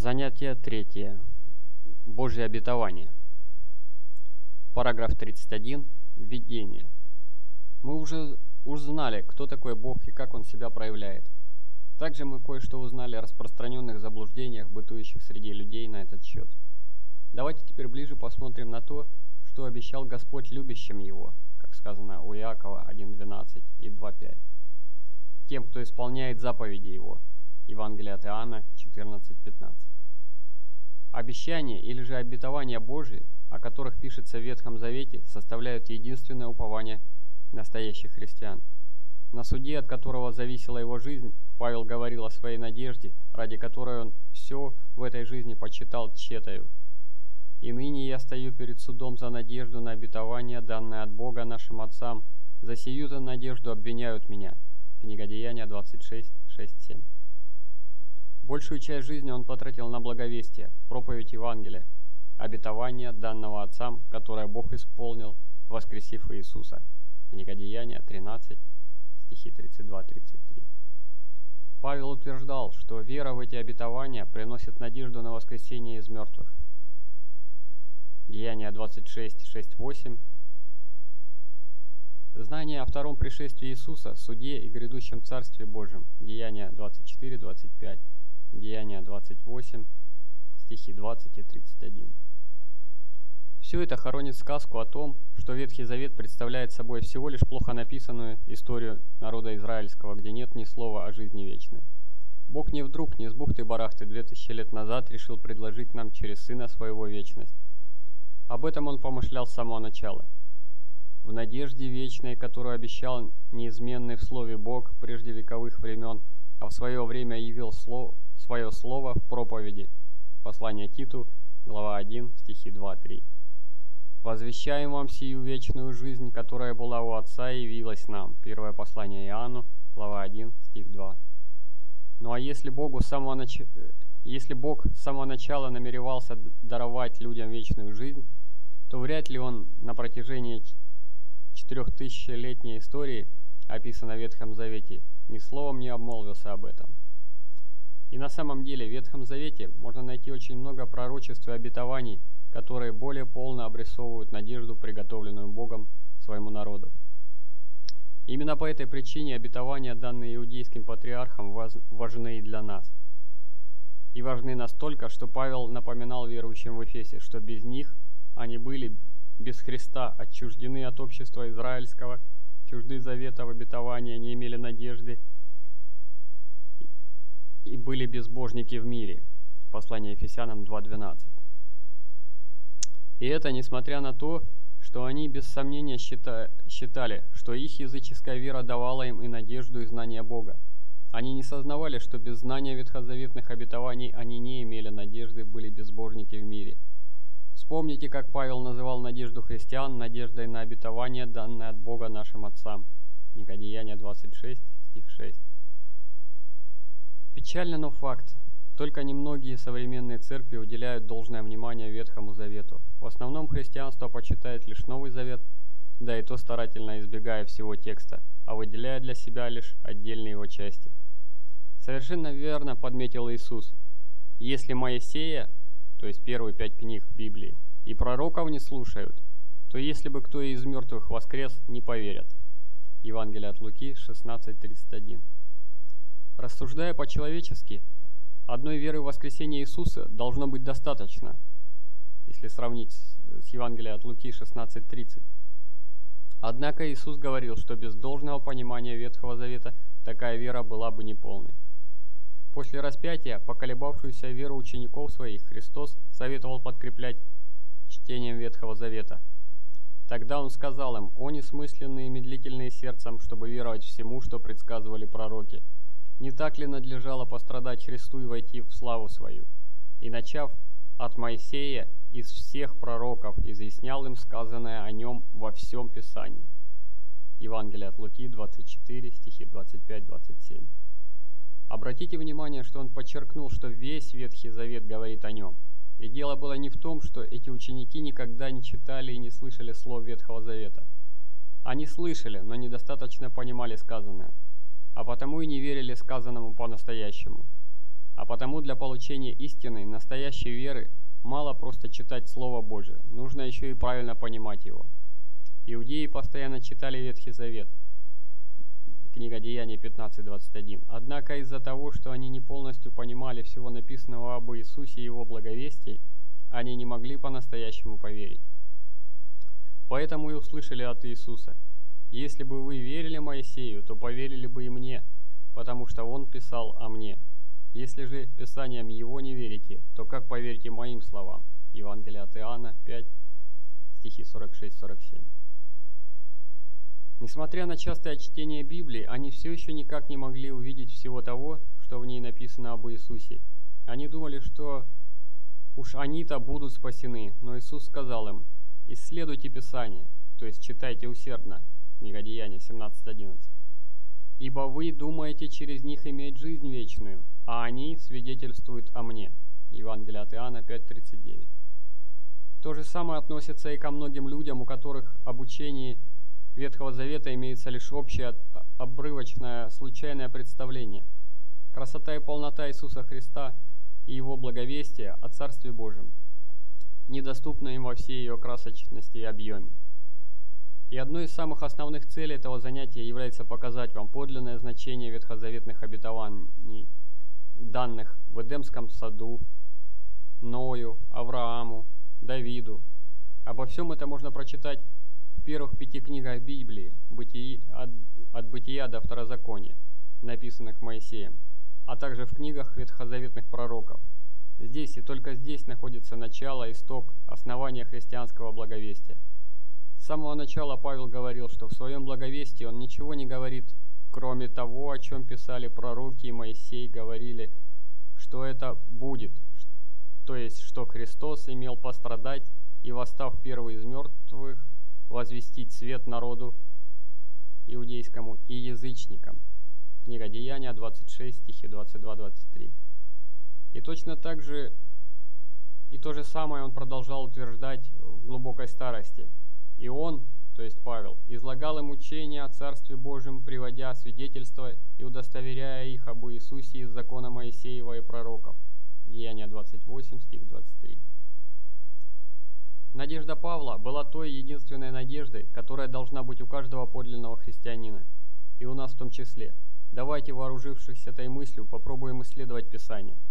Занятие 3. Божье обетование. Параграф 31. Введение. Мы уже узнали, кто такой Бог и как Он себя проявляет. Также мы кое-что узнали о распространенных заблуждениях, бытующих среди людей на этот счет. Давайте теперь ближе посмотрим на то, что обещал Господь любящим Его, как сказано у Иакова 1:12 и 2:5. Тем, кто исполняет заповеди Его. Евангелие от Иоанна 14:15. Обещания или же обетования Божии, о которых пишется в Ветхом Завете, составляют единственное упование настоящих христиан. На суде, от которого зависела его жизнь, Павел говорил о своей надежде, ради которой он все в этой жизни почитал тщетою. «И ныне я стою перед судом за надежду на обетование, данное от Бога нашим отцам. За сию-то надежду обвиняют меня». Книга Деяния 26:6-7. Большую часть жизни он потратил на благовестие, проповедь Евангелия, обетование данного отцам, которое Бог исполнил, воскресив Иисуса. Книга Деяния 13, стихи 32-33. Павел утверждал, что вера в эти обетования приносит надежду на воскресение из мертвых. Деяния 26:6-8. Знание о втором пришествии Иисуса, суде и грядущем Царстве Божьем. Деяния 24-25. Деяния 28, стихи 20 и 31. Все это хоронит сказку о том, что Ветхий Завет представляет собой всего лишь плохо написанную историю народа израильского, где нет ни слова о жизни вечной. Бог не вдруг, не с бухты-барахты 2000 лет назад решил предложить нам через Сына Своего вечность. Об этом Он помышлял с самого начала. В надежде вечной, которую обещал неизменный в Слове Бог прежде вековых времен, а в свое время явил свое слово в проповеди. Послание Титу, глава 1, стихи 2-3. «Возвещаем вам сию вечную жизнь, которая была у Отца и явилась нам». Первое послание Иоанну, глава 1, стих 2. Ну а если Бог с самого начала намеревался даровать людям вечную жизнь, то вряд ли Он на протяжении 4000-летней истории, описанной в Ветхом Завете, ни словом не обмолвился об этом. И на самом деле в Ветхом Завете можно найти очень много пророчеств и обетований, которые более полно обрисовывают надежду, приготовленную Богом своему народу. Именно по этой причине обетования, данные иудейским патриархам, важны и для нас. И важны настолько, что Павел напоминал верующим в Эфесе, что без них они были без Христа, отчуждены от общества израильского, чужды заветов обетования, не имели надежды и были безбожники в мире. Послание Ефесянам 2:12. И это несмотря на то, что они без сомнения считали, что их языческая вера давала им и надежду, и знание Бога. Они не сознавали, что без знания ветхозаветных обетований они не имели надежды, были безбожники в мире. Вспомните, как Павел называл надежду христиан надеждой на обетование, данное от Бога нашим отцам. Книга Деяния 26, стих 6. Печально, но факт. Только немногие современные церкви уделяют должное внимание Ветхому Завету. В основном христианство почитает лишь Новый Завет, да и то старательно избегая всего текста, а выделяя для себя лишь отдельные его части. Совершенно верно подметил Иисус. Если Моисея, то есть первые 5 книг Библии, и пророков не слушают, то если бы кто из мертвых воскрес, не поверят. Евангелие от Луки 16:31. Рассуждая по-человечески, одной веры в воскресение Иисуса должно быть достаточно, если сравнить с Евангелием от Луки 16:30. Однако Иисус говорил, что без должного понимания Ветхого Завета такая вера была бы неполной. После распятия поколебавшуюся веру учеников своих Христос советовал подкреплять чтением Ветхого Завета. Тогда Он сказал им: «О несмысленные и медлительные сердцем, чтобы веровать всему, что предсказывали пророки. Не так ли надлежало пострадать Христу и войти в славу свою? И начав от Моисея из всех пророков, изъяснял им сказанное о нем во всем Писании». Евангелие от Луки 24, стихи 25-27. Обратите внимание, что он подчеркнул, что весь Ветхий Завет говорит о нем. И дело было не в том, что эти ученики никогда не читали и не слышали слов Ветхого Завета. Они слышали, но недостаточно понимали сказанное, а потому и не верили сказанному по-настоящему. А потому для получения истины, настоящей веры, мало просто читать Слово Божие, нужно еще и правильно понимать его. Иудеи постоянно читали Ветхий Завет, книга Деяний 15:21. Однако из-за того, что они не полностью понимали всего написанного об Иисусе и его благовестии, они не могли по-настоящему поверить. Поэтому и услышали от Иисуса: «Если бы вы верили Моисею, то поверили бы и мне, потому что он писал о мне. Если же Писаниям его не верите, то как поверите моим словам?» Евангелие от Иоанна 5, стихи 46-47. Несмотря на частое чтение Библии, они все еще никак не могли увидеть всего того, что в ней написано об Иисусе. Они думали, что уж они-то будут спасены, но Иисус сказал им: «Исследуйте Писание», то есть читайте усердно, книга Деяния 17:11. «Ибо вы думаете через них иметь жизнь вечную, а они свидетельствуют о мне». Евангелие от Иоанна 5:39. То же самое относится и ко многим людям, у которых об учении Ветхого Завета имеется лишь общее, обрывочное, случайное представление. Красота и полнота Иисуса Христа и Его благовестия о Царстве Божьем недоступна им во всей ее красочности и объеме. И одной из самых основных целей этого занятия является показать вам подлинное значение ветхозаветных обетований, данных в Эдемском саду, Ною, Аврааму, Давиду. Обо всем это можно прочитать в первых 5 книгах Библии, от Бытия до Второзакония, написанных Моисеем, а также в книгах ветхозаветных пророков. Здесь и только здесь находится начало, исток, основание христианского благовестия. С самого начала Павел говорил, что в своем благовестии он ничего не говорит, кроме того, о чем писали пророки и Моисей говорили, что это будет, то есть, что Христос имел пострадать и, восстав первый из мертвых, возвестить свет народу иудейскому и язычникам. Книга Деяния 26, стихи 22-23. И точно так же, и то же самое он продолжал утверждать в глубокой старости. И он, то есть Павел, излагал им учение о Царстве Божьем, приводя свидетельства и удостоверяя их об Иисусе из закона Моисеева и пророков. Деяния 28, стих 23. Надежда Павла была той единственной надеждой, которая должна быть у каждого подлинного христианина, и у нас в том числе. Давайте, вооружившись этой мыслью, попробуем исследовать Писание.